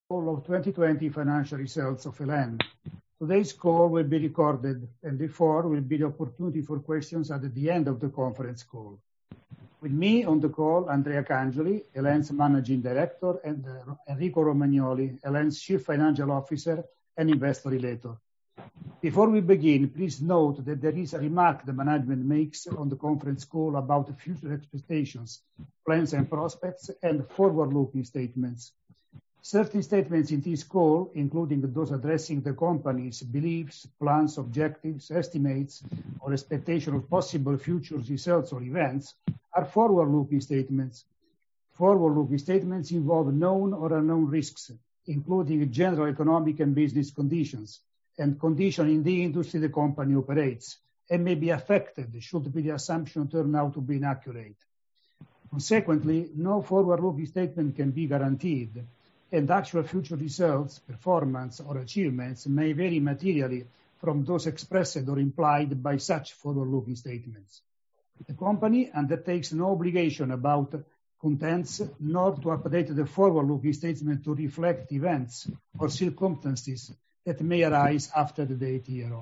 Call of 2020 financial results of El.En. Today's call will be recorded, and therefore will be the opportunity for questions at the end of the conference call. With me on the call, Andrea Cangioli, El.En.'s Managing Director, and Enrico Romagnoli, El.En.'s Chief Financial Officer and Investor Relator. Before we begin, please note that there is a remark the management makes on the conference call about future expectations, plans and prospects, and forward-looking statements. Certain statements in this call, including those addressing the company's beliefs, plans, objectives, estimates, or expectation of possible future results or events, are forward-looking statements. Forward-looking statements involve known or unknown risks, including general economic and business conditions, and conditions in the industry the company operates, and may be affected should the assumption turn out to be inaccurate. Consequently, no forward-looking statement can be guaranteed, and actual future results, performance, or achievements may vary materially from those expressed or implied by such forward-looking statements. The company undertakes no obligation about contents nor to update the forward-looking statement to reflect events or circumstances that may arise after the date hereof.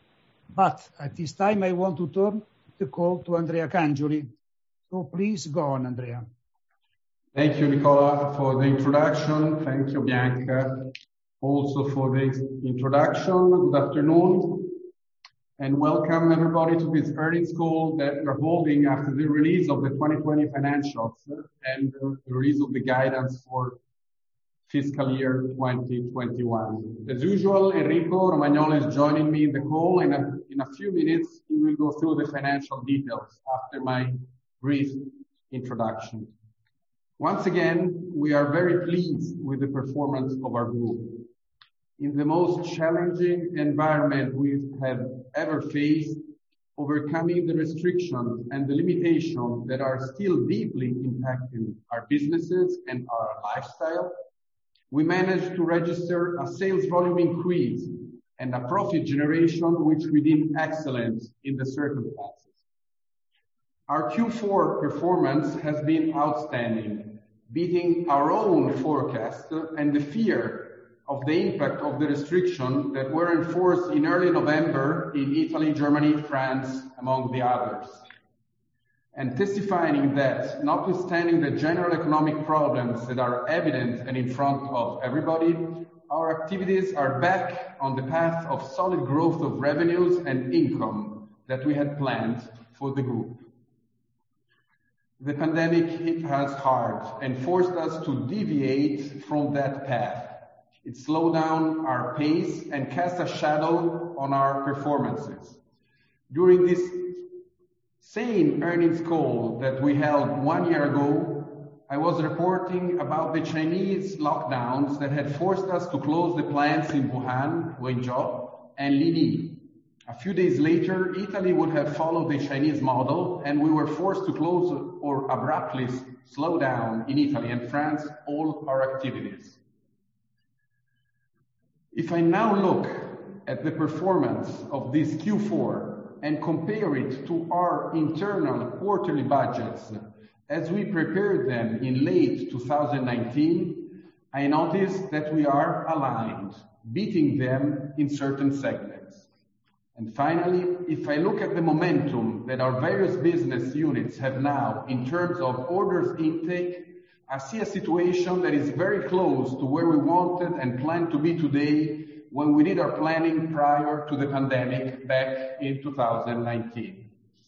But at this time, I want to turn the call to Andrea Cangioli. So please go on, Andrea. Thank you, Nicola, for the introduction. Thank you, Bianca, also for the introduction. Good afternoon, and welcome everybody to this earnings call that we're holding after the release of the 2020 financials and the release of the guidance for fiscal year 2021. As usual, Enrico Romagnoli is joining me in the call, and in a few minutes he will go through the financial details after my brief introduction. Once again, we are very pleased with the performance of our group. In the most challenging environment we have ever faced, overcoming the restrictions and the limitations that are still deeply impacting our businesses and our lifestyle, we managed to register a sales volume increase and a profit generation which we deem excellent in the circumstances. Our Q4 performance has been outstanding, beating our own forecast and the fear of the impact of the restrictions that were enforced in early November in Italy, Germany, France, among the others. And testifying that, notwithstanding the general economic problems that are evident and in front of everybody, our activities are back on the path of solid growth of revenues and income that we had planned for the group. The pandemic hit us hard and forced us to deviate from that path. It slowed down our pace and cast a shadow on our performances. During this same earnings call that we held 1 year ago, I was reporting about the Chinese lockdowns that had forced us to close the plants in Wuhan, Wenzhou, and Linyi. A few days later, Italy would have followed the Chinese model, and we were forced to close or abruptly slow down in Italy and France all our activities. If I now look at the performance of this Q4 and compare it to our internal quarterly budgets as we prepared them in late 2019, I notice that we are aligned, beating them in certain segments. And finally, if I look at the momentum that our various business units have now in terms of orders intake, I see a situation that is very close to where we wanted and planned to be today when we did our planning prior to the pandemic back in 2019.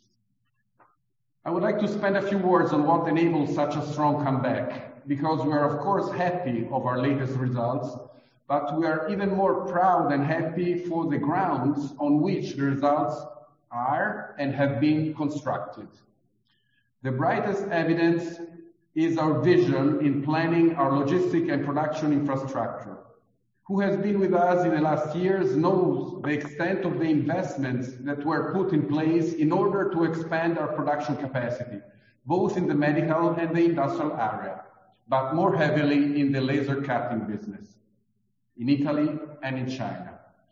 I would like to spend a few words on what enables such a strong comeback, because we are of course happy of our latest results, but we are even more proud and happy for the grounds on which the results are and have been constructed. The brightest evidence is our vision in planning our logistic and production infrastructure. Who has been with us in the last years knows the extent of the investments that were put in place in order to expand our production capacity, both in the medical and the industrial area, but more heavily in the laser cutting business, in Italy and in China.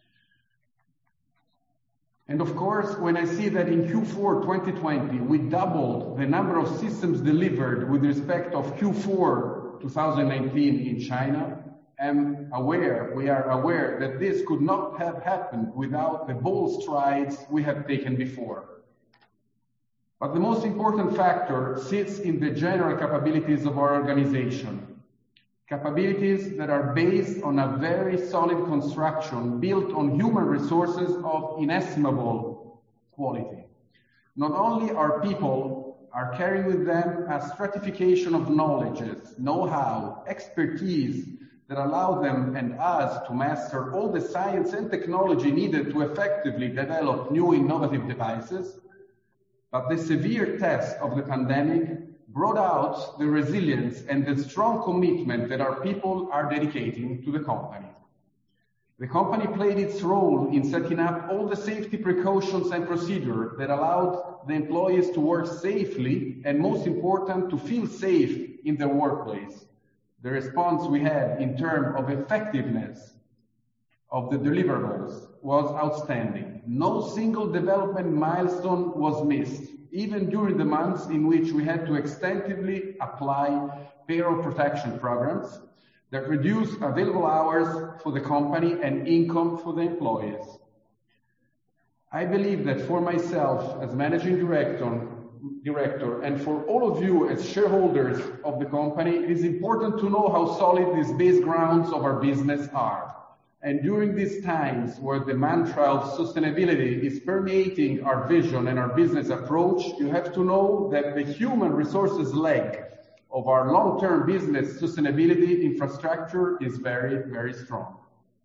And of course, when I see that in Q4 2020, we doubled the number of systems delivered with respect of Q4 2019 in China, we are aware that this could not have happened without the bold strides we have taken before. But the most important factor sits in the general capabilities of our organization. Capabilities that are based on a very solid construction built on human resources of inestimable quality. Not only our people are carrying with them a stratification of knowledges, know-how, expertise that allow them and us to master all the science and technology needed to effectively develop new innovative devices, but the severe test of the pandemic brought out the resilience and the strong commitment that our people are dedicating to the company. The company played its role in setting up all the safety precautions and procedures that allowed the employees to work safely and, most important, to feel safe in their workplace. The response we had in terms of effectiveness of the deliverables was outstanding. No single development milestone was missed, even during the months in which we had to extensively apply payroll protection programs that reduce available hours for the company and income for the employees. I believe that for myself as managing director and for all of you as shareholders of the company, it is important to know how solid these base grounds of our business are. And during these times where the mantra of sustainability is permeating our vision and our business approach, you have to know that the human resources leg of our long-term business sustainability infrastructure is very, very strong.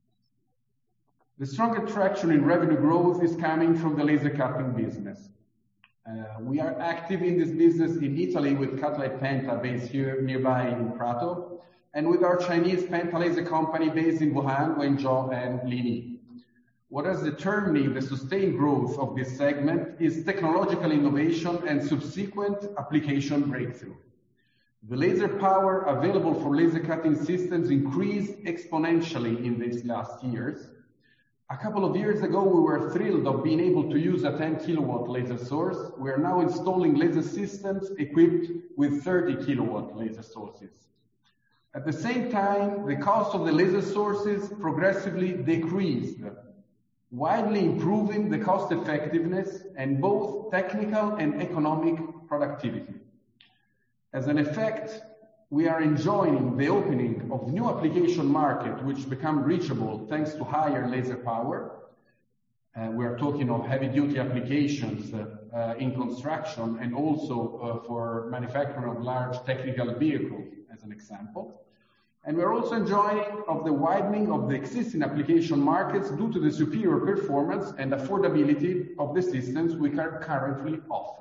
The strong attraction in revenue growth is coming from the laser cutting business. We are active in this business in Italy with Cutlite Penta based here nearby in Prato, and with our Chinese Penta Laser company based in Wuhan, Wenzhou, and Linyi. What is determining the sustained growth of this segment is technological innovation and subsequent application breakthrough. The laser power available for laser cutting systems increased exponentially in these last years. A couple of years ago, we were thrilled of being able to use a 10 kilowatt laser source. We are now installing laser systems equipped with 30 kilowatt laser sources. At the same time, the cost of the laser sources progressively decreased, widely improving the cost effectiveness and both technical and economic productivity. As an effect, we are enjoying the opening of new application market which become reachable thanks to higher laser power. We are talking of heavy-duty applications in construction and also for manufacturing of large technical vehicles, as an example. And we're also enjoying of the widening of the existing application markets due to the superior performance and affordability of the systems we can currently offer.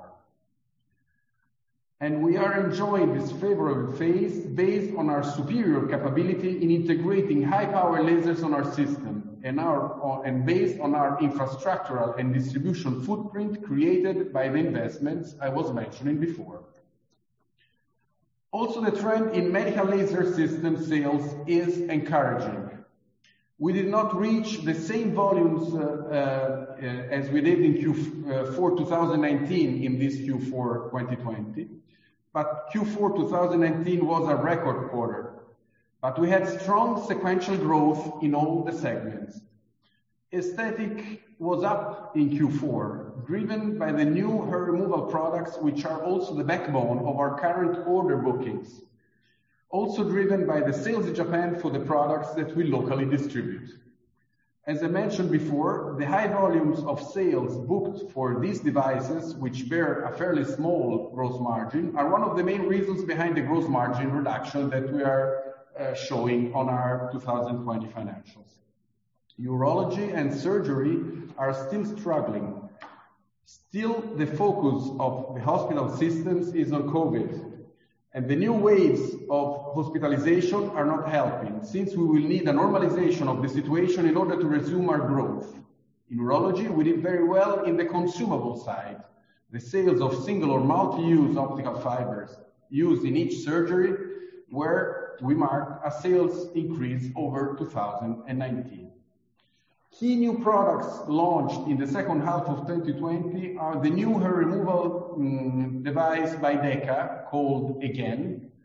And we are enjoying this favorable phase based on our superior capability in integrating high-power lasers on our system and based on our infrastructural and distribution footprint created by the investments I was mentioning before. Also, the trend in medical laser system sales is encouraging. We did not reach the same volumes as we did in Q4 2019 in this Q4 2020, but Q4 2019 was a record quarter. But we had strong sequential growth in all the segments. Aesthetic was up in Q4, driven by the new hair removal products, which are also the backbone of our current order bookings. Also driven by the sales in Japan for the products that we locally distribute. As I mentioned before, the high volumes of sales booked for these devices, which bear a fairly small gross margin, are one of the main reasons behind the gross margin reduction that we are showing on our 2020 financials. Urology and surgery are still struggling. Still, the focus of the hospital systems is on COVID. And the new waves of hospitalization are not helping, since we will need a normalization of the situation in order to resume our growth. In urology, we did very well in the consumable side. The sales of single or multi-use optical fibers used in each surgery, where we marked a sales increase over 2019. Key new products launched in the second half of 2020 are the new hair removal device by DEKA called Again,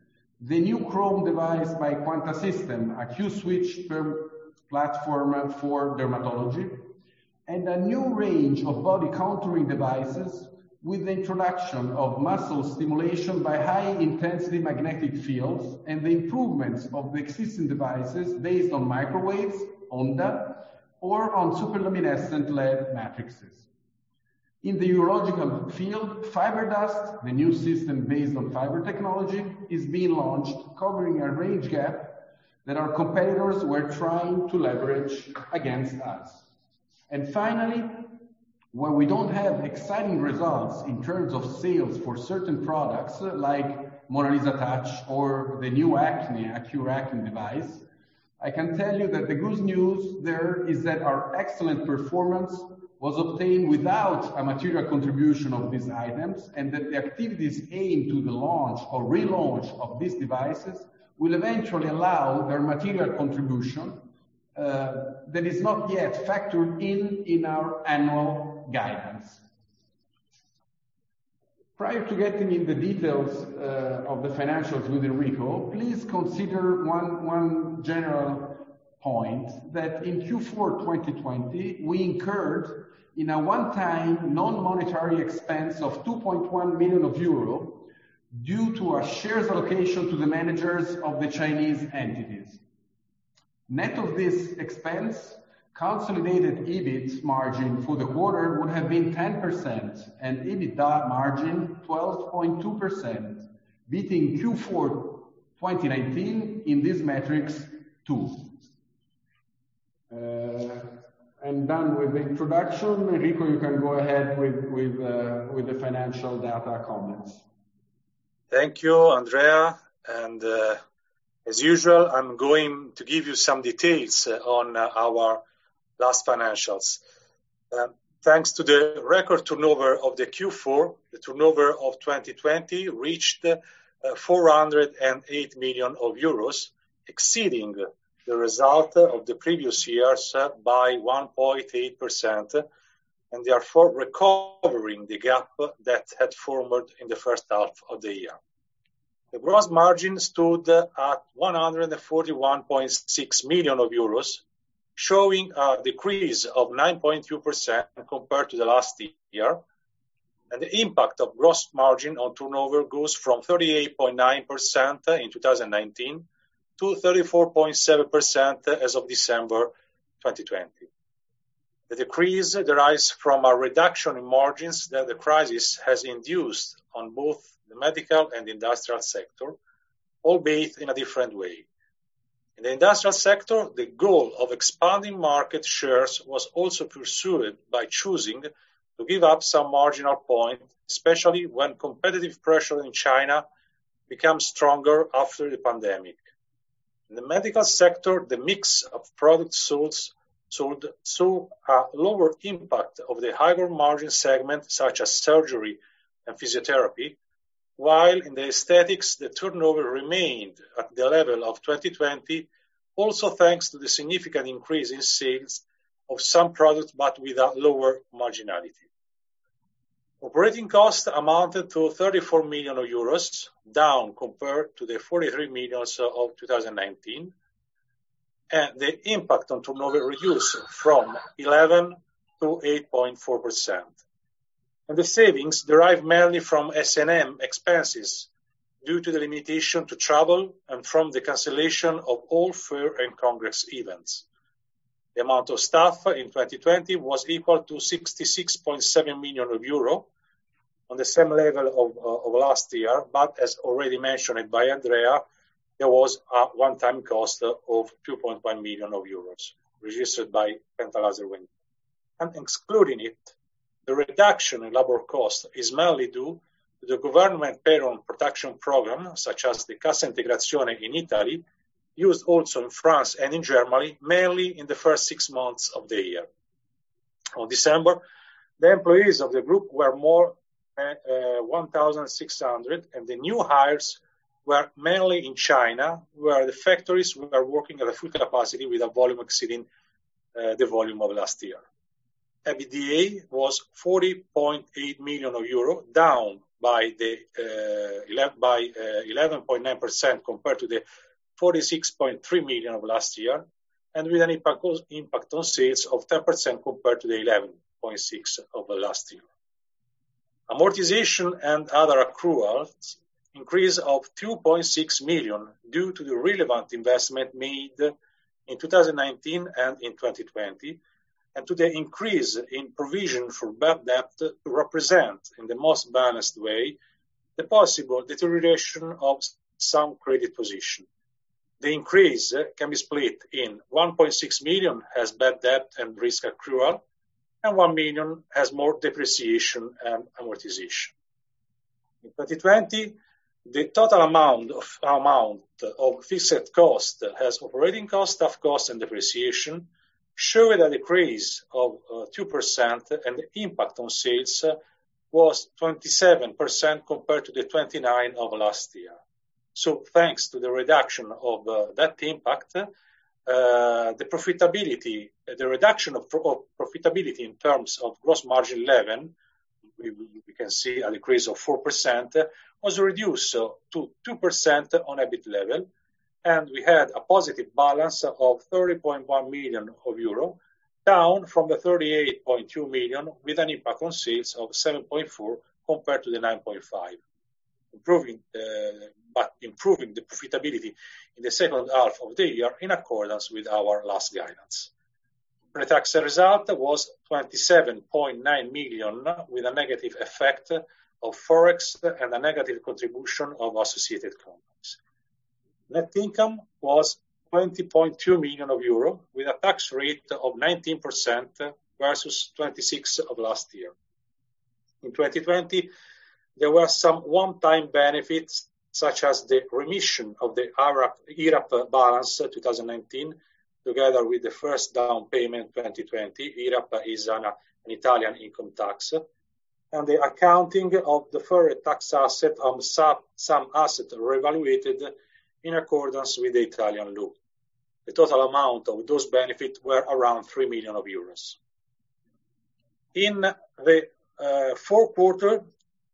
the new Chrome device by Quanta System, a Q-switch platform for dermatology, and a new range of body contouring devices with the introduction of muscle stimulation by high-intensity magnetic fields and the improvements of the existing devices based on microwaves, ONDA, or on superluminescent LED matrices. In the urological field, FiberDust, the new system based on fiber technology, is being launched, covering a range gap that our competitors were trying to leverage against us. And finally, where we don't have exciting results in terms of sales for certain products like Mona Lisa Touch or the new Accure Acne device, I can tell you that the good news there is that our excellent performance was obtained without a material contribution of these items, and that the activities aimed to the launch or relaunch of these devices will eventually allow their material contribution that is not yet factored in our annual guidance. Prior to getting in the details of the financials with Enrico, please consider one general point, that in Q4 2020, we incurred in a one-time non-monetary expense of 2.1 million euro due to a shares allocation to the managers of the Chinese entities. Net of this expense, consolidated EBIT margin for the quarter would have been 10% and EBITDA margin 12.2%, beating Q4 2019 in these metrics too. I'm done with the introduction. Enrico, you can go ahead with the financial data comments. Thank you, Andrea. And as usual, I'm going to give you some details on our last financials. Thanks to the record turnover of the Q4, the turnover of 2020 reached 408 million euros, exceeding the result of the previous years by 1.8%, and therefore recovering the gap that had formed in the first half of the year. The gross margin stood at 141.6 million euros, showing a decrease of 9.2% compared to the last year, and the impact of gross margin on turnover goes from 38.9% in 2019 to 34.7% as of December 2020. The decrease derives from a reduction in margins that the crisis has induced on both the medical and industrial sector, albeit in a different way. In the industrial sector, the goal of expanding market shares was also pursued by choosing to give up some marginal point, especially when competitive pressure in China becomes stronger after the pandemic. In the medical sector, the mix of products sold saw a lower impact of the higher margin segment, such as surgery and physiotherapy, while in the aesthetics, the turnover remained at the level of 2020, also thanks to the significant increase in sales of some products, but with a lower marginality. Operating costs amounted to 34 million euros, down compared to the 43 million of 2019, and the impact on turnover reduced from 11 to 8.4%. And the savings derive mainly from S&M expenses due to the limitation to travel and from the cancellation of all fair and congress events. The amount of staff in 2020 was equal to 66.7 million euro, on the same level of last year, but as already mentioned by Andrea, there was a one-time cost of 2.1 million euros registered by Penta Laser Wing. And excluding it, the reduction in labor cost is mainly due to the government payroll protection program, such as the Cassa Integrazione in Italy, used also in France and in Germany, mainly in the first 6 months of the year. On December, the employees of the group were more 1,600, and the new hires were mainly in China, where the factories were working at a full capacity with a volume exceeding the volume of last year. EBITDA was 40.8 million euro, down by 11.9% compared to the 46.3 million of last year, and with an impact on sales of 10% compared to the 11.6 of last year. Amortization and other accruals increase of 2.6 million due to the relevant investment made in 2019 and in 2020, and to the increase in provision for bad debt to represent in the most balanced way the possible deterioration of some credit position. The increase can be split in 1.6 million as bad debt and risk accrual, and 1 million as more depreciation and amortization. In 2020, the total amount of fixed cost as operating cost, staff cost, and depreciation showed a decrease of 2%, and the impact on sales was 27% compared to the 29% of last year. So thanks to the reduction of that impact, the reduction of profitability in terms of gross margin level, we can see a decrease of 4%, was reduced to 2% on EBIT level, and we had a positive balance of 30.1 million euro, down from the 38.2 million, with an impact on sales of 7.4 compared to the 9.5, improving the profitability in the second half of the year in accordance with our last guidance. Pre-tax result was 27.9 million, with a negative effect of Forex and a negative contribution of associated companies. Net income was 20.2 million euro, with a tax rate of 19% versus 26% of last year. In 2020, there were some one-time benefits, such as the remission of the IRAP balance 2019, together with the first down payment 2020. IRAP is an Italian income tax, and the accounting of the deferred tax asset on some assets reevaluated in accordance with the Italian law. The total amount of those benefits were around 3 million euros. In the fourth quarter,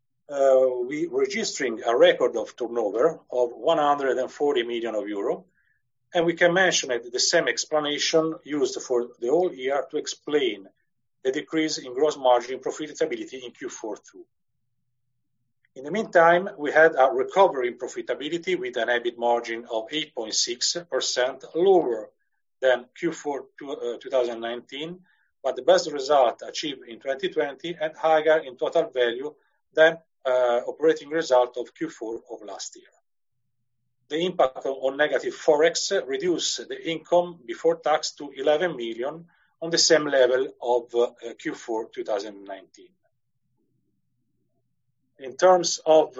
we registering a record of turnover of 140 million euro, and we can mention it, the same explanation used for the whole year to explain the decrease in gross margin profitability in Q4 too. In the meantime, we had a recovery in profitability with an EBIT margin of 8.6%, lower than Q4 2019, but the best result achieved in 2020 and higher in total value than operating result of Q4 of last year. The impact on negative Forex reduced the income before tax to 11 million on the same level of Q4 2019. In terms of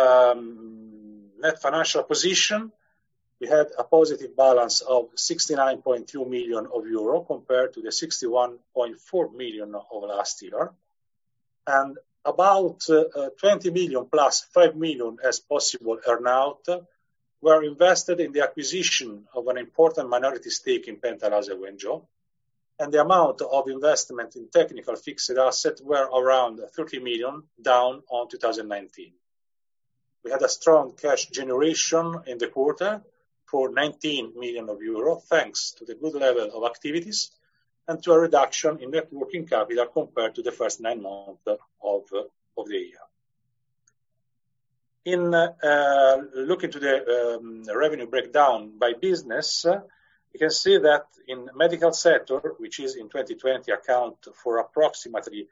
net financial position, we had a positive balance of 69.2 million euro compared to the 61.4 million of last year, and about 20 million plus 5 million as possible earnout were invested in the acquisition of an important minority stake in Penta Laser Wenzhou, and the amount of investment in technical fixed assets were around 30 million, down on 2019. We had a strong cash generation in the quarter for 19 million euro, thanks to the good level of activities and to a reduction in net working capital compared to the first 9 months of the year. In looking to the revenue breakdown by business, you can see that in medical sector, which is in 2020 account for approximately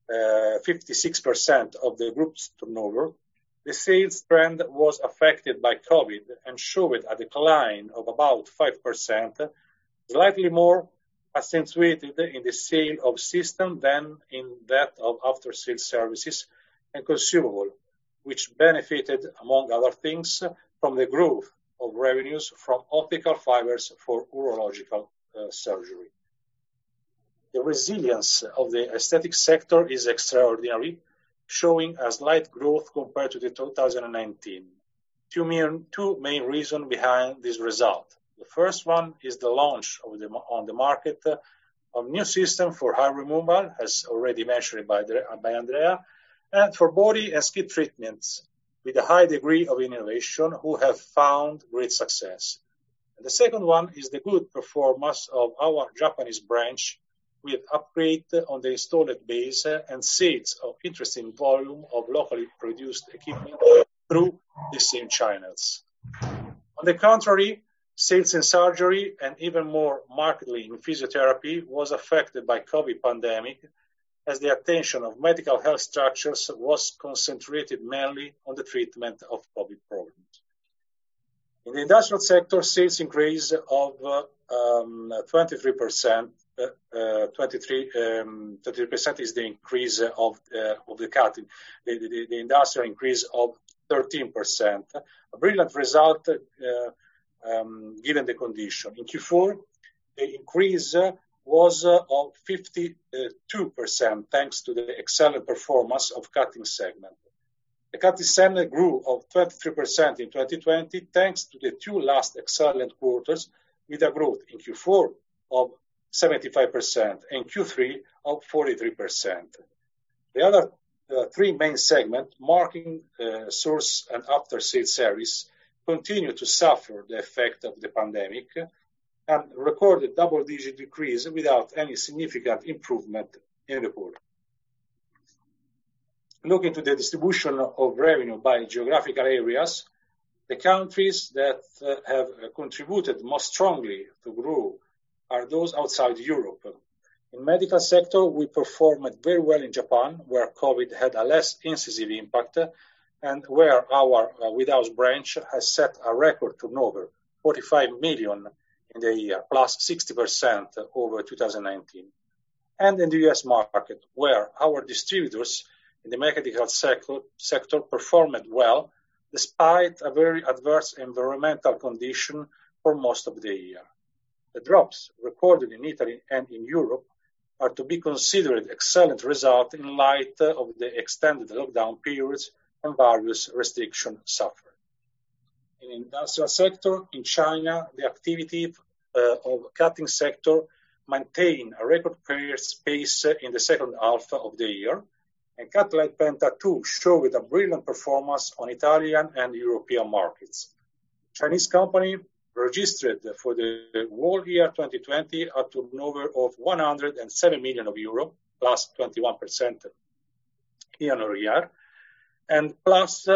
56% of the group's turnover, the sales trend was affected by COVID and showed a decline of about 5%, slightly more accentuated in the sale of system than in that of after-sales services and consumable, which benefited, among other things, from the growth of revenues from optical fibers for urological surgery. The resilience of the aesthetic sector is extraordinary, showing a slight growth compared to the 2019. Two main reasons behind this result. The first one is the launch on the market of new system for hair removal, as already mentioned by Andrea, and for body and skin treatments with a high degree of innovation who have found great success. And the second one is the good performance of our Japanese branch with upgrade on the installed base and sales of interesting volume of locally produced equipment through the same channels. On the contrary, sales in surgery and even more markedly in physiotherapy was affected by COVID pandemic as the attention of medical health structures was concentrated mainly on the treatment of COVID problems. In the industrial sector, sales increase of 23%. 23% is the increase of the cutting. The industrial increase of 13%. A brilliant result given the condition. In Q4, the increase was of 52% thanks to the excellent performance of cutting segment. The cutting segment grew of 23% in 2020 thanks to the two last excellent quarters with a growth in Q4 of 75% and Q3 of 43%. The other three main segments, marking, source and after sales service, continue to suffer the effect of the pandemic and recorded double-digit decrease without any significant improvement in the quarter. Looking to the distribution of revenue by geographical areas, the countries that have contributed most strongly to grow are those outside Europe. In medical sector, we performed very well in Japan, where COVID had a less incisive impact, and where our Without branch has set a record turnover, 45 million in the year, plus 60% over 2019. And in the US market, where our distributors in the medical sector performed well, despite a very adverse environmental condition for most of the year. The drops recorded in Italy and in Europe are to be considered excellent result in light of the extended lockdown periods and various restrictions suffered. In the industrial sector, in China, the activity of cutting sector maintained a record pace in the second half of the year, and Cutlite Penta 2 showed a brilliant performance on Italian and European markets. Chinese company registered for the whole year 2020 a turnover of 107 million euro, plus 21% year-on-year, and plus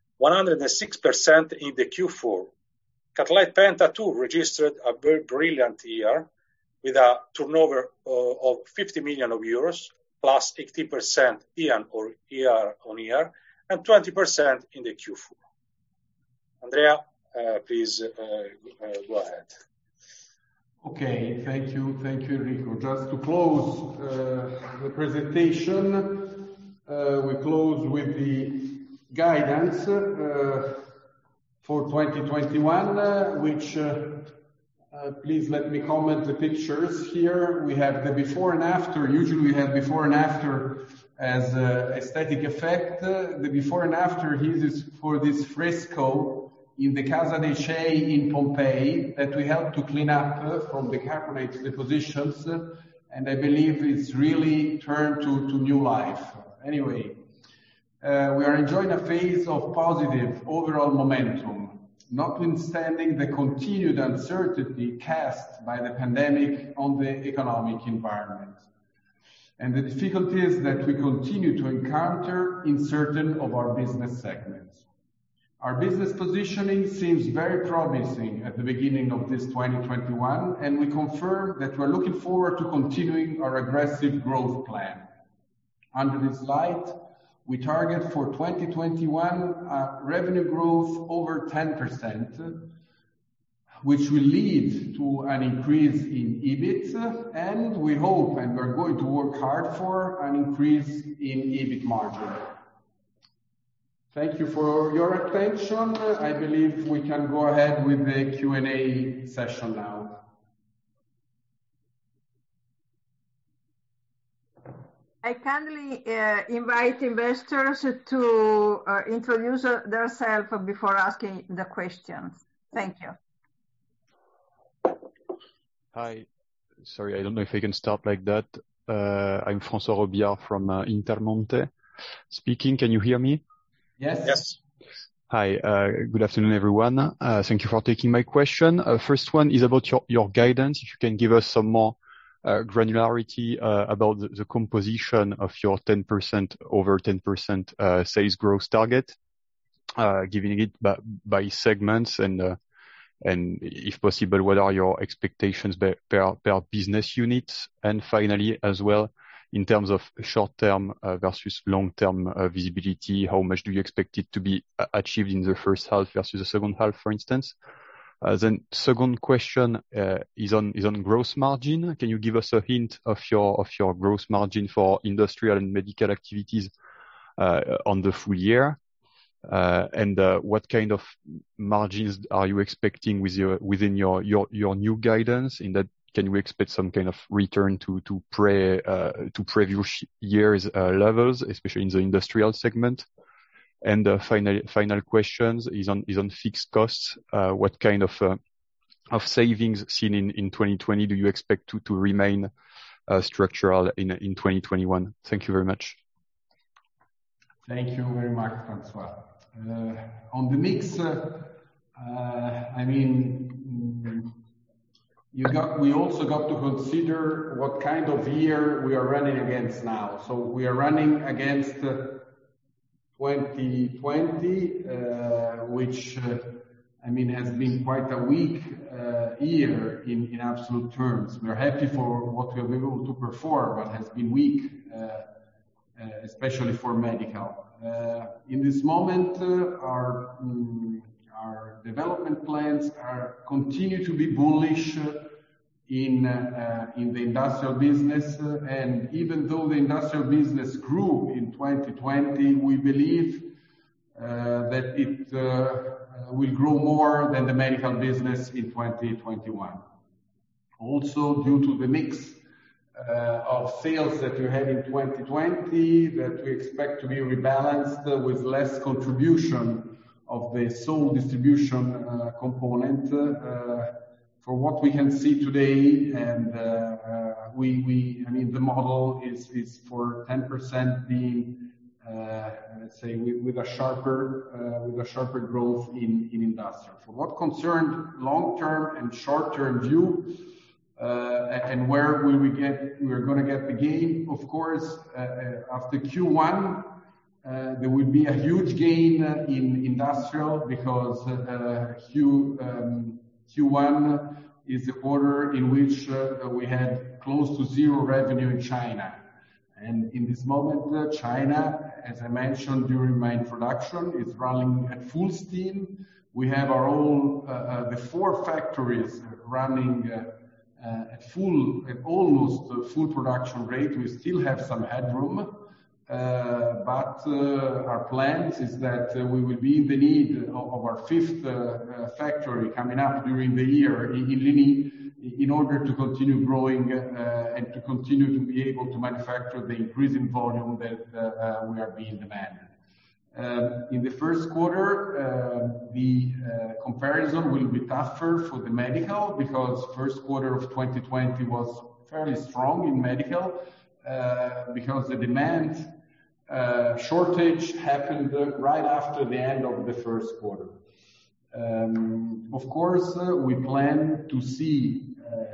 106% in the Q4. Cutlite Penta 2 registered a very brilliant year with a turnover of 50 million euros, plus 18% year-on-year, and 20% in the Q4. Andrea, please go ahead. Okay, thank you, Enrico. Just to close the presentation, we close with the guidance for 2021, which please let me comment the pictures here. We have the before and after. Usually we have before and after as aesthetic effect. The before and after here is for this fresco in the Casa dei Cei in Pompeii that we helped to clean up from the carbonate depositions, and I believe it's really turned to new life. Anyway, we are enjoying a phase of positive overall momentum, notwithstanding the continued uncertainty cast by the pandemic on the economic environment and the difficulties that we continue to encounter in certain of our business segments. Our business positioning seems very promising at the beginning of this 2021, and we confirm that we're looking forward to continuing our aggressive growth plan. Under this light, we target for 2021 revenue growth over 10%, which will lead to an increase in EBIT, and we hope, and we're going to work hard for, an increase in EBIT margin. Thank you for your attention. I believe we can go ahead with the Q&A session now. I kindly invite investors to introduce themselves before asking the questions. Thank you. Hi. Sorry, I don't know if I can start like that. I'm François Robillard from Intermonte. speaking. Can you hear me? Yes. Yes. Hi, good afternoon, everyone. Thank you for taking my question. First one is about your guidance. If you can give us some more granularity about the composition of your over 10% sales growth target, giving it by segments and if possible, what are your expectations per business unit? And finally, as well, in terms of short-term versus long-term visibility, how much do you expect it to be achieved in the first half versus the second half, for instance? Then second question is on gross margin. Can you give us a hint of your gross margin for industrial and medical activities on the full year? And what kind of margins are you expecting within your new guidance? In that, can we expect some kind of return to previous years levels, especially in the industrial segment? And final questions is on fixed costs. What kind of savings seen in 2020 do you expect to remain structural in 2021? Thank you very much. Thank you very much, Francois. On the mix, we also got to consider what kind of year we are running against now. So we are running against 2020, which has been quite a weak year in absolute terms. We are happy for what we have been able to perform, but has been weak, especially for medical. In this moment, our development plans continue to be bullish in the industrial business, and even though the industrial business grew in 2020, we believe that it will grow more than the medical business in 2021. Also, due to the mix of sales that we had in 2020, that we expect to be rebalanced with less contribution of the sole distribution component. For what we can see today, and the model is for 10% being, let's say, with a sharper growth in industrial. For what concerned long-term and short-term view, and where we're going to get the gain, of course, after Q1, there will be a huge gain in industrial because Q1 is the quarter in which we had close to zero revenue in China. And in this moment, China, as I mentioned during my introduction, is running at full steam. We have the 4 factories running at almost full production rate. We still have some headroom, but our plans is that we will be in the need of our 5th factory coming up during the year in Ligny, in order to continue growing and to continue to be able to manufacture the increasing volume that we are being demanded. In the first quarter, the comparison will be tougher for the medical because first quarter of 2020 was fairly strong in medical because the demand shortage happened right after the end of the first quarter. Of course, we plan to see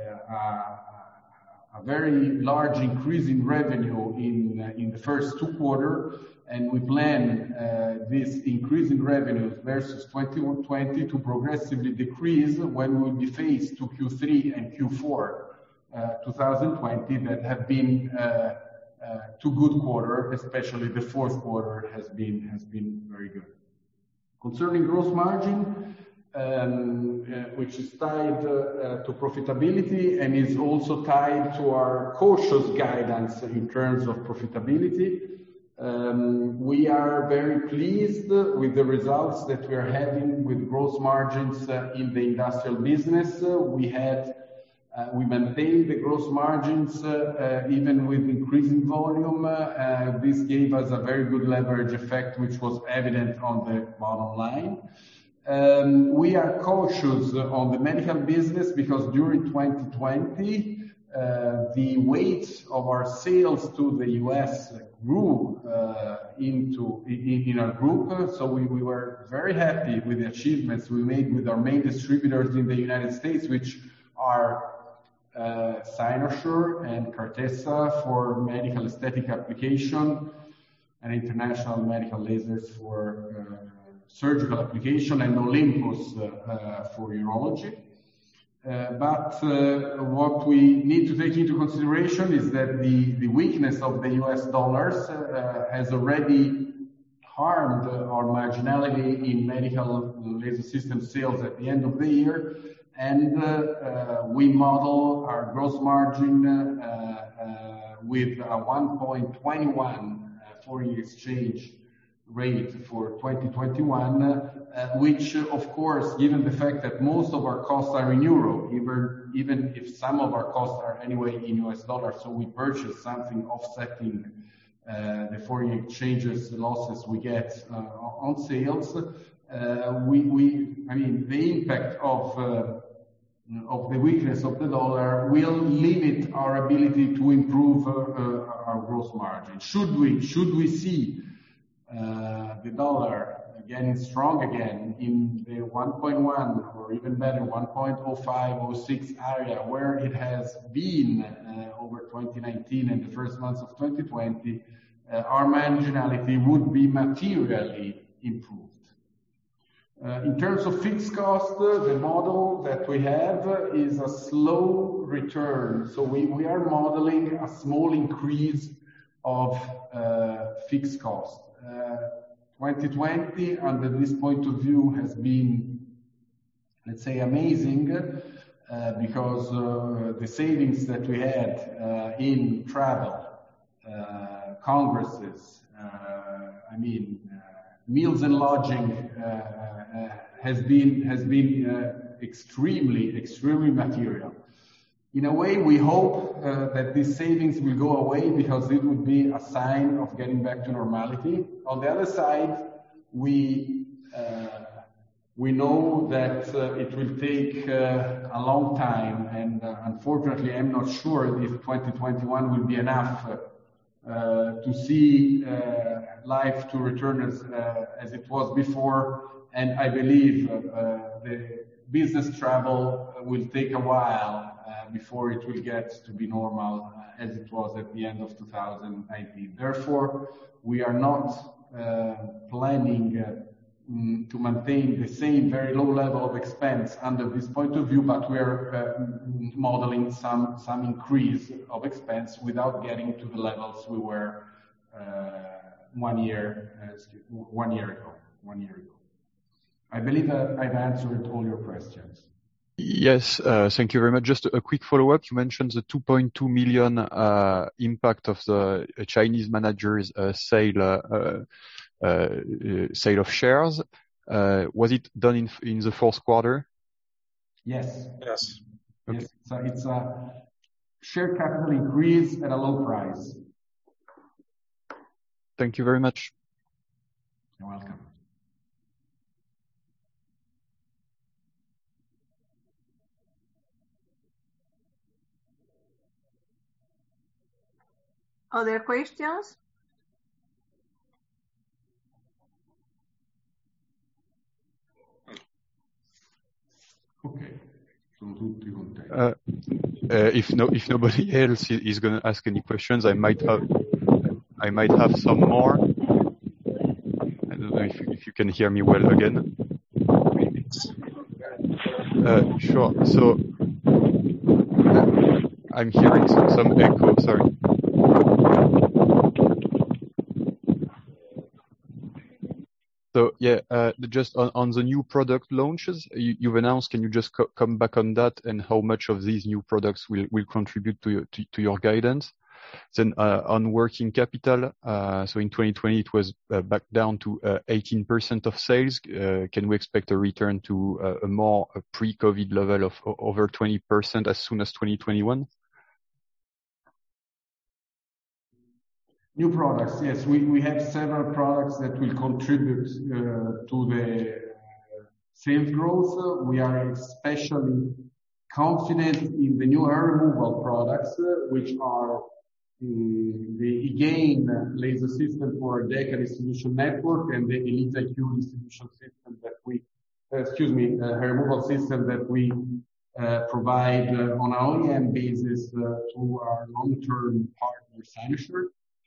a very large increase in revenue in the first 2 quarters, and we plan this increase in revenues versus 2020 to progressively decrease when we'll be faced to Q3 and Q4 2020 that have been 2 good quarters, especially the fourth quarter has been very good. Concerning gross margin, which is tied to profitability and is also tied to our cautious guidance in terms of profitability. We are very pleased with the results that we are having with gross margins in the industrial business. We maintained the gross margins even with increasing volume. This gave us a very good leverage effect, which was evident on the bottom line. We are cautious on the medical business because during 2020, the weight of our sales to the US grew in our group. So we were very happy with the achievements we made with our main distributors in the United States, which are Cynosure and Cartessa for medical aesthetic application, and International Medical Lasers for surgical application, and Olympus for urology. But what we need to take into consideration is that the weakness of the US dollars has already harmed our marginality in medical laser system sales at the end of the year, and we model our gross margin with a 1.21 foreign exchange rate for 2021, which of course, given the fact that most of our costs are in euro, even if some of our costs are anyway in US dollars, so we purchase something offsetting the foreign exchanges losses we get on sales. I mean, the impact of the weakness of the dollar will limit our ability to improve our gross margin. Should we see the dollar getting strong again in the 1.1 or even better 1.05, 06 area where it has been over 2019 and the first months of 2020, our marginality would be materially improved. In terms of fixed cost, the model that we have is a slow return. So we are modeling a small increase of fixed cost. 2020, under this point of view, has been, let's say, amazing because the savings that we had in travel, congresses, meals and lodging has been extremely material. In a way, we hope that these savings will go away because it would be a sign of getting back to normality. On the other side, we know that it will take a long time, and unfortunately, I'm not sure if 2021 will be enough to see life to return as it was before. And I believe the business travel will take a while before it will get to be normal as it was at the end of 2019. Therefore, we are not planning to maintain the same very low level of expense under this point of view, but we are modeling some increase of expense without getting to the levels we were 1 year ago. I believe I've answered all your questions. Yes, thank you very much. Just a quick follow-up. You mentioned the 2.2 million impact of the Chinese manager's sale of shares. Was it done in the fourth quarter? Yes. Yes. Okay. Yes. So it's a share capital increase at a low price. Thank you very much. You're welcome. Other questions? Okay. If nobody else is going to ask any questions, I might have some more. I don't know if you can hear me well again. Sure. So I'm hearing some echo. Sorry. So yeah, just on the new product launches you've announced, can you just come back on that and how much of these new products will contribute to your guidance? Then on working capital, so in 2020 it was back down to 18% of sales. Can we expect a return to a more pre-COVID level of over 20% as soon as 2021? New products, yes. We have several products that will contribute to the sales growth. We are especially confident in the new hair removal products, which are the EGAIN laser system for DECA distribution network and the Elite IQ distribution system that we, hair removal system that we provide on an OEM basis to our long-term partner, Cynosure.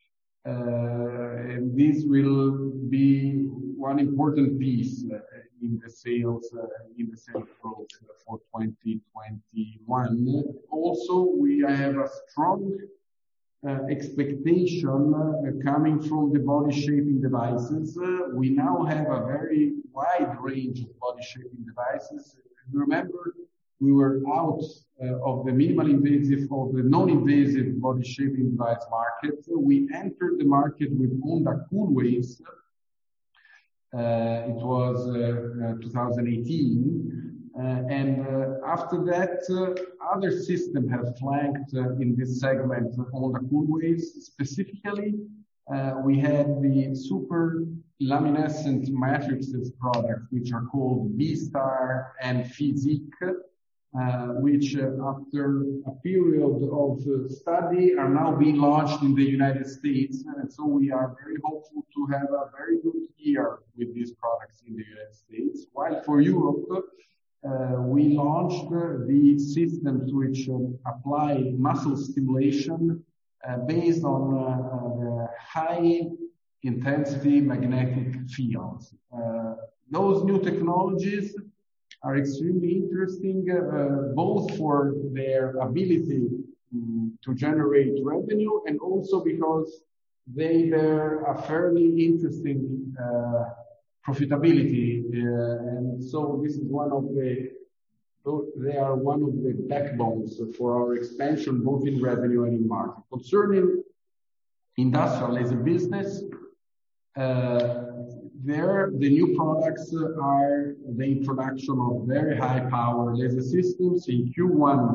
And this will be one important piece in the sales growth for 2021. Also, we have a strong expectation coming from the body shaping devices. We now have a very wide range of body shaping devices. Remember, we were out of the minimal invasive or the non-invasive body shaping device market. We entered the market with Onda Coolwaves. It was 2018. And after that, other systems have flanked in this segment on the Coolwaves. Specifically, we had the super luminescent matrices products, which are called B-Star and Physique, which after a period of study are now being launched in the United States. And so we are very hopeful to have a very good year with these products in the United States. While for Europe, we launched the systems which apply muscle stimulation based on high intensity magnetic fields. Those new technologies are extremely interesting, both for their ability to generate revenue and also because they bear a fairly interesting profitability. And so this is they are one of the backbones for our expansion, both in revenue and in market. Concerning industrial laser business, the new products are the introduction of very high power laser systems. In Q1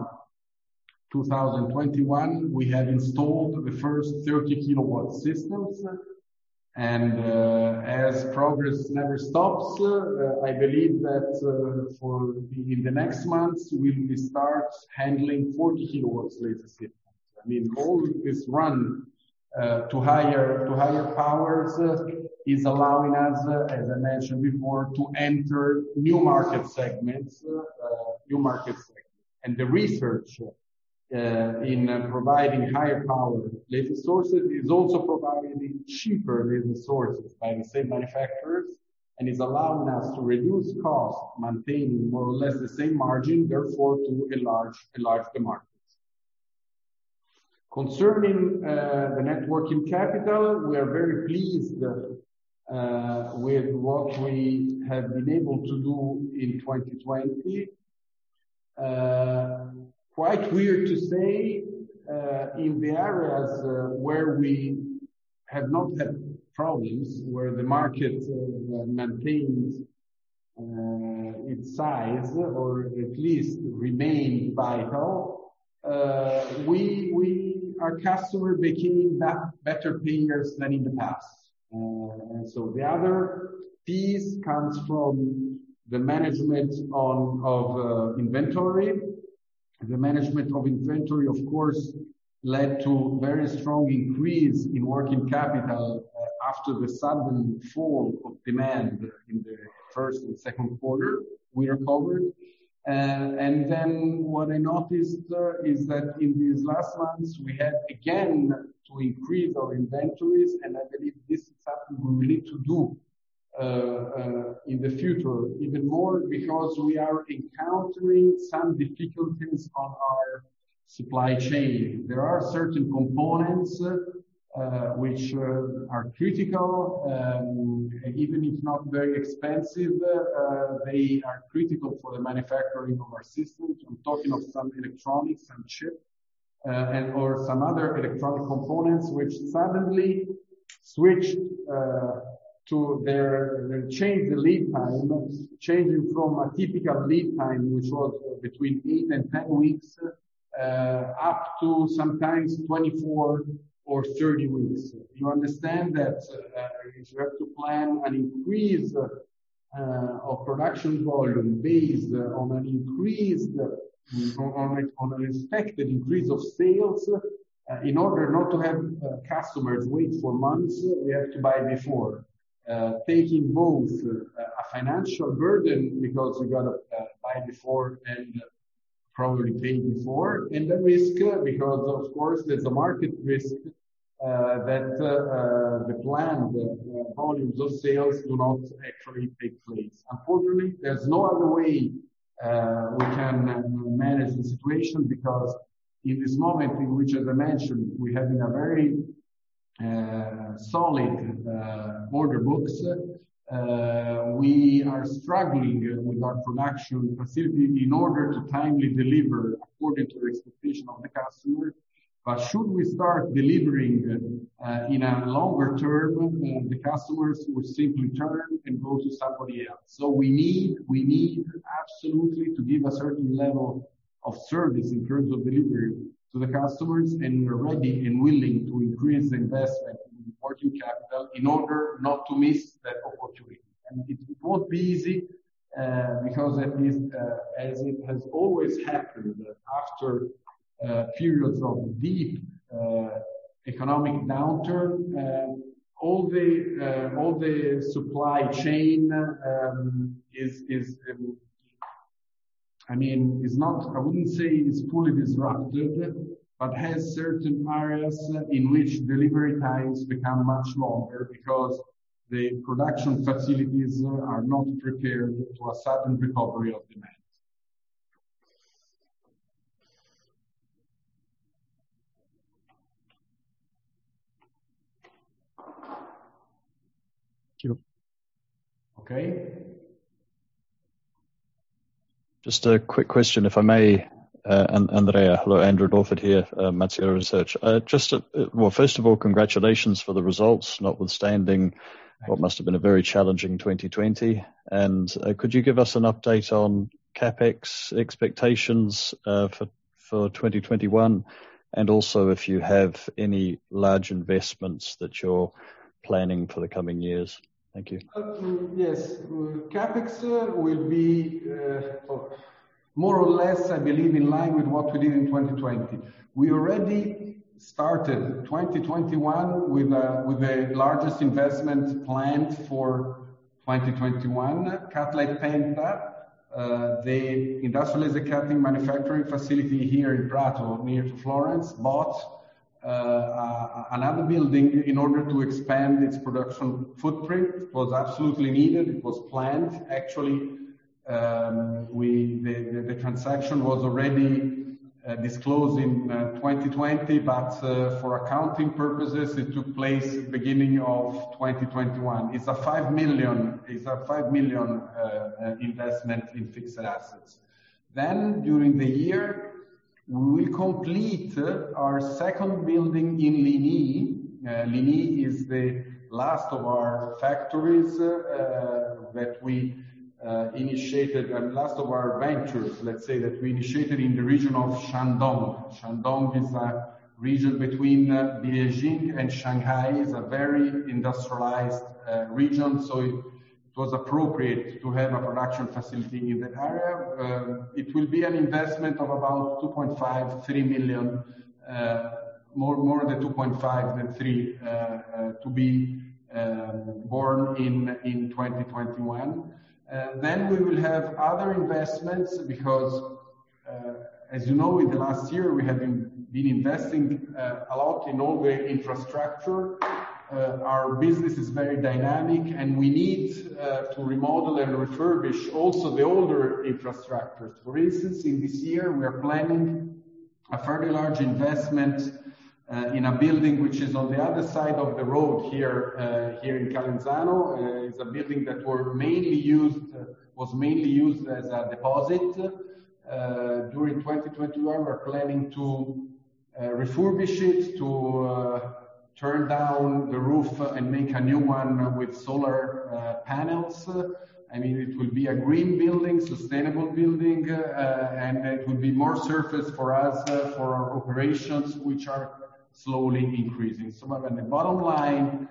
2021, we have installed the first 30 kilowatt systems. And as progress never stops, I believe that in the next months, we will start handling 40 kilowatts laser systems. I mean, all this run to higher powers is allowing us, as I mentioned before, to enter new market segments. And the research in providing higher power laser sources is also providing cheaper laser sources by the same manufacturers and is allowing us to reduce cost, maintaining more or less the same margin, therefore to enlarge the market. Concerning the net working capital, we are very pleased with what we have been able to do in 2020. Quite weird to say, in the areas where we have not had problems, where the market maintains its size or at least remained vital, our customer became better payers than in the past. And so the other piece comes from the management of inventory. The management of inventory, of course, led to very strong increase in working capital after the sudden fall of demand in the first and second quarter. We recovered. And then what I noticed is that in these last months, we had again to increase our inventories. And I believe this is something we will need to do in the future even more because we are encountering some difficulties on our supply chain. There are certain components which are critical, even if not very expensive, they are critical for the manufacturing of our systems. I'm talking of some electronics, some chip, or some other electronic components which suddenly switched to change the lead time, changing from a typical lead time, which was between 8 and 10 weeks, up to sometimes 24 or 30 weeks. You understand that if you have to plan an increase of production volume based on an increased on an expected increase of sales. In order not to have customers wait for months, we have to buy before, taking both a financial burden because we gotta buy before and probably pay before, and the risk because of course there's a market risk that the planned volumes of sales do not actually take place. Unfortunately, there's no other way we can manage the situation because in this moment in which, as I mentioned, we have in a very solid order books, we are struggling with our production facility in order to timely deliver according to the expectation of the customer. But should we start delivering in a longer term, the customers will simply turn and go to somebody else. So we need absolutely to give a certain level of service in terms of delivery to the customers, and we're ready and willing to increase the investment in working capital in order not to miss that opportunity. And it won't be easy because at least as it has always happened after periods of deep economic downturn, all the supply chain is not, I wouldn't say it's fully disrupted, but has certain areas in which delivery times become much longer because the production facilities are not prepared to a sudden recovery of demand. Thank you. Okay. Just a quick question, if I may, Andrea. Hello, Andrew Dorford here, Mazziera Research. First of all, congratulations for the results, notwithstanding what must have been a very challenging 2020. And could you give us an update on CapEx expectations for 2021, and also if you have any large investments that you're planning for the coming years? Thank you. Yes, CapEx will be more or less, I believe, in line with what we did in 2020. We already started 2021 with the largest investment planned for 2021. Cutlite Penta, the industrial laser cutting manufacturing facility here in Prato, near to Florence, bought another building in order to expand its production footprint. It was absolutely needed. It was planned. Actually, the transaction was already disclosed in 2020, but for accounting purposes, it took place beginning of 2021. It's a 5 million investment in fixed assets. Then during the year, we will complete our second building in Ligny. Ligny is the last of our factories that we initiated, and last of our ventures, let's say, that we initiated in the region of Shandong. Shandong is a region between Beijing and Shanghai. It's a very industrialized region, so it was appropriate to have a production facility in that area. It will be an investment of about 2.5-3 million, more than 2.5 than 3, to be born in 2021. Then we will have other investments because, as you know, in the last year we have been investing a lot in all the infrastructure. Our business is very dynamic, and we need to remodel and refurbish also the older infrastructures. For instance, in this year we are planning a fairly large investment in a building which is on the other side of the road here in Calenzano. It's a building that was mainly used as a deposit. During 2021, we're planning to refurbish it, to turn down the roof and make a new one with solar panels. I mean, it will be a green building, sustainable building, and it will be more surface for us for our operations, which are slowly increasing. So on the bottom line,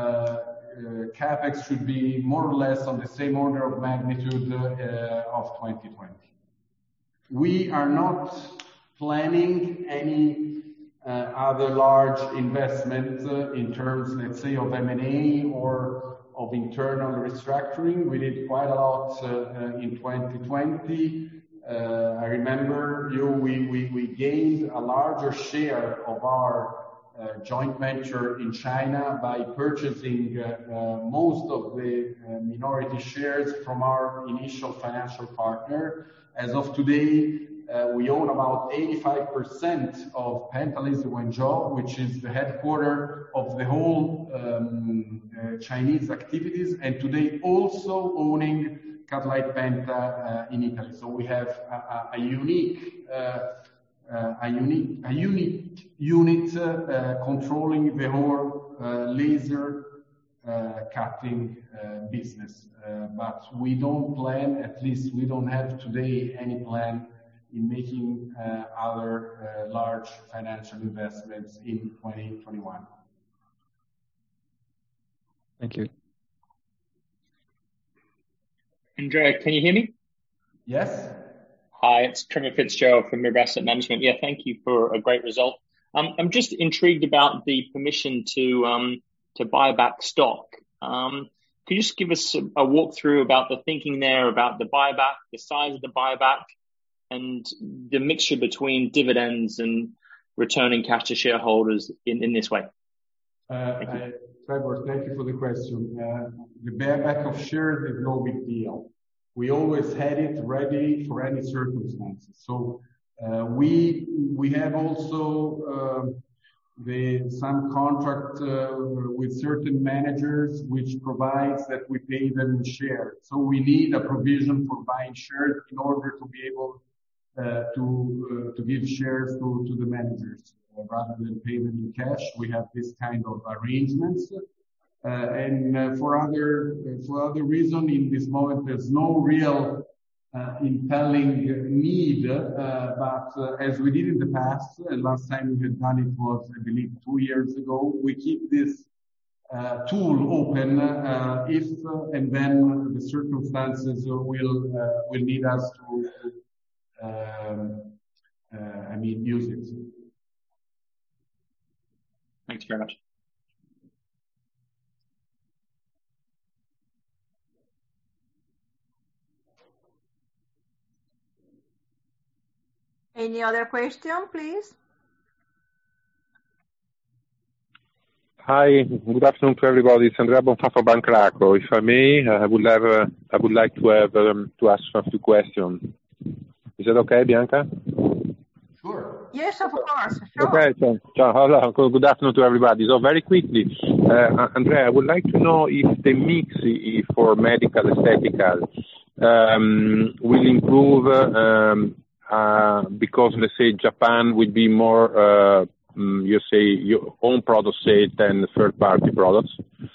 CapEx should be more or less on the same order of magnitude of 2020. We are not planning any other large investment in terms, let's say, of M&A or of internal restructuring. We did quite a lot in 2020. I remember we gained a larger share of our joint venture in China by purchasing most of the minority shares from our initial financial partner. As of today, we own about 85% of Penta Laser Wenzhou, which is the headquarters of the whole Chinese activities, and today also owning Cutlite Penta in Italy. So we have a unique unit controlling the whole laser cutting business. But we don't plan, at least we don't have today any plan in making other large financial investments in 2021. Thank you. Andrea, can you hear me? Yes. Hi, it's Trevor Fitzgerald from Mirabaud Asset Management. Yeah, thank you for a great result. I'm just intrigued about the permission to buy back stock. Could you just give us a walkthrough about the thinking there, about the buyback, the size of the buyback, and the mixture between dividends and returning cash to shareholders in this way? Trevor, thank you for the question. The buyback of shares is no big deal. We always had it ready for any circumstances. So we have also some contract with certain managers which provides that we pay them in shares. So we need a provision for buying shares in order to be able to give shares to the managers rather than pay them in cash. We have this kind of arrangements. And for other reason, in this moment, there's no real impelling need. But as we did in the past, and last time we had done it was, I believe, 2 years ago, we keep this tool open if and then the circumstances will need us to, use it. Thanks very much. Any other question, please? Hi, good afternoon to everybody. It's Andrea Bonfà for Banca Akros. If I may, I would like to ask a few questions. Is that okay, Bianca? Sure. Yes, of course. Sure. Okay, so hello. Good afternoon to everybody. So very quickly, Andrea, I would like to know if the mix for medical aesthetical will improve because, let's say, Japan will be more, your own product sales than third-party products.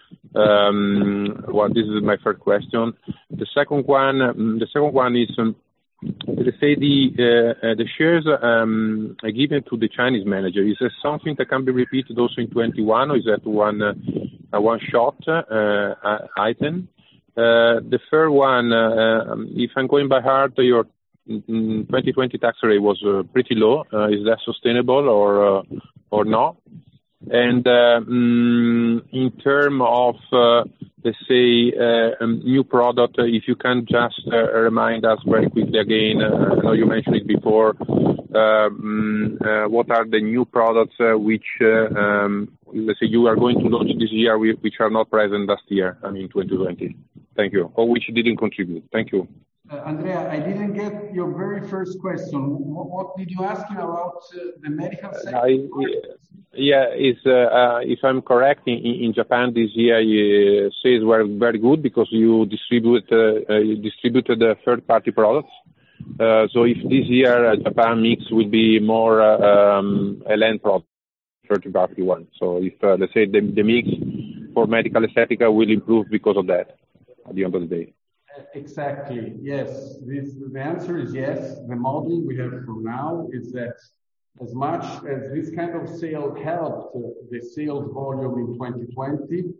Well, this is my first question. The second one is, let's say the shares given to the Chinese manager. Is there something that can be repeated also in 21, or is that one shot item? The third one, if I'm going by heart, your 2020 tax rate was pretty low. Is that sustainable or not? And in terms of let's say new product, if you can just remind us very quickly again. I know you mentioned it before. What are the new products which let's say you are going to launch this year, which are not present last year? 2020. Thank you. Or which didn't contribute. Thank you. Andrea, I didn't get your very first question. What did you ask about the medical sector? If I'm correct, in Japan this year, sales were very good because you distributed third-party products. So if this year Japan mix will be more LN product, third-party one. So if let's say the mix for medical aesthetica will improve because of that at the end of the day. Exactly. Yes. The answer is yes. The model we have for now is that as much as this kind of sale helped the sales volume in 2020,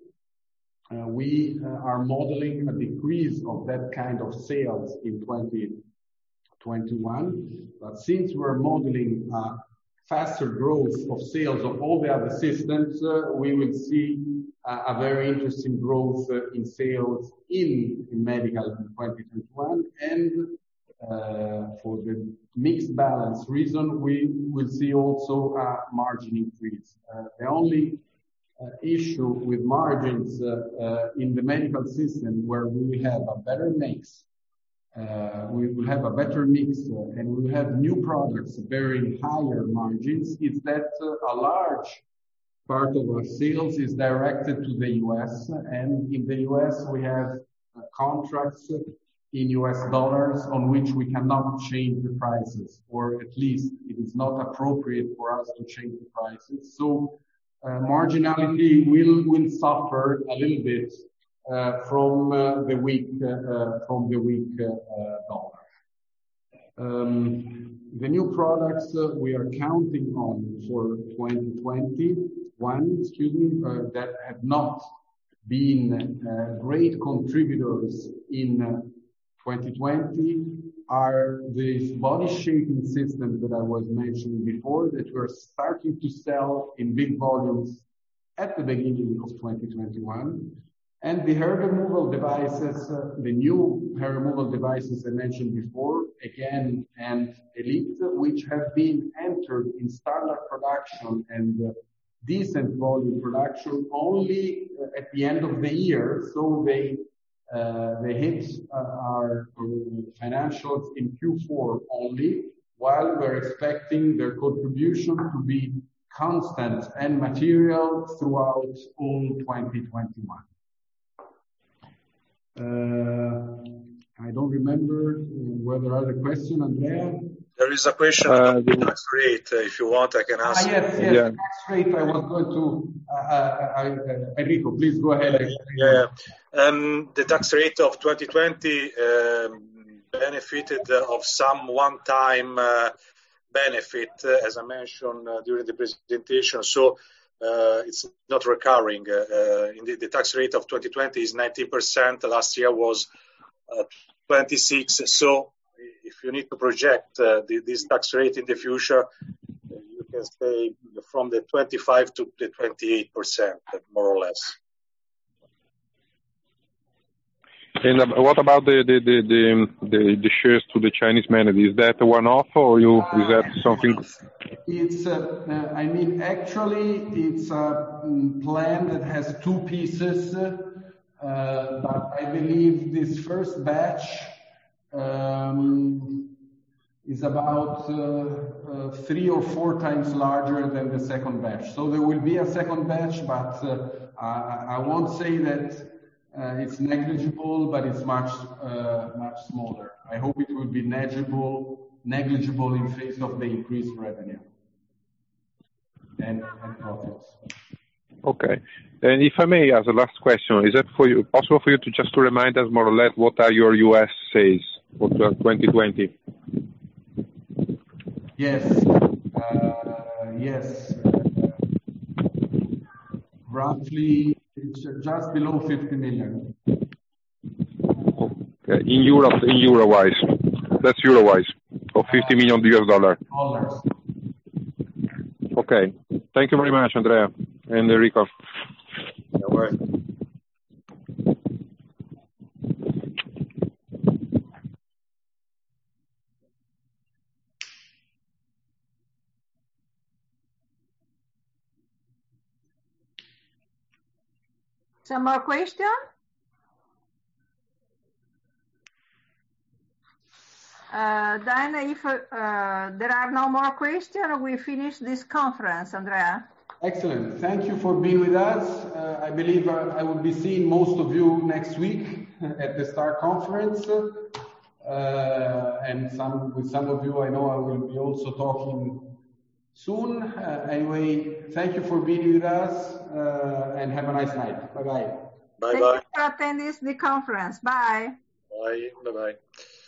we are modeling a decrease of that kind of sales in 2021. 21. But since we're modeling faster growth of sales of all the other systems, we will see a very interesting growth in sales in medical in 2021. And for the mixed balance reason, we will see also a margin increase. The only issue with margins in the medical system where we will have a better mix, and we will have new products bearing higher margins, is that a large part of our sales is directed to the US, and in the US we have contracts in US dollars on which we cannot change the prices, or at least it is not appropriate for us to change the prices. So marginality will suffer a little bit from the weak dollar. The new products we are counting on for 2021, that have not been great contributors in 2020 are these body shaping systems that I was mentioning before, that we're starting to sell in big volumes at the beginning of 2021. And the hair removal devices, the new hair removal devices I mentioned before, again, and Elite, which have been entered in standard production and decent volume production only at the end of the year. So they hit our financials in Q4 only, while we're expecting their contribution to be constant and material throughout all 2021. I don't remember whether other question, Andrea. There is a question about the tax rate. If you want, I can answer. Yes. Yeah. Tax rate. I was going to. Enrico, please go ahead. Yeah. The tax rate of 2020 benefited of some one-time benefit, as I mentioned during the presentation. So it's not recurring. The tax rate of 2020 is 19%. Last year was 26%. So if you need to project this tax rate in the future, you can stay from the 25 to the 28%, more or less. And what about the shares to the Chinese manager? Is that a one-off, or is that something? It's actually it's a plan that has two pieces, but I believe this first batch is about 3 or 4 times larger than the second batch. So there will be a second batch, but I won't say that it's negligible, but it's much smaller. I hope it will be negligible in face of the increased revenue and profits. Okay. And if I may ask a last question, is it possible for you to just remind us more or less what are your US sales for 2020? Yes. Roughly, it's just below 50 million. Okay. In euro-wise. That's euro-wise. Or $50 million US dollar. Dollars. Okay. Thank you very much, Andrea and Enrico. No worries. Some more questions? Then if there are no more questions, we finish this conference, Andrea. Excellent. Thank you for being with us. I believe I will be seeing most of you next week at the STAR conference. And with some of you, I know I will be also talking soon. Anyway, thank you for being with us and have a nice night. Bye-bye. Bye-bye. Thank you for attending the conference. Bye. Bye. Bye-bye.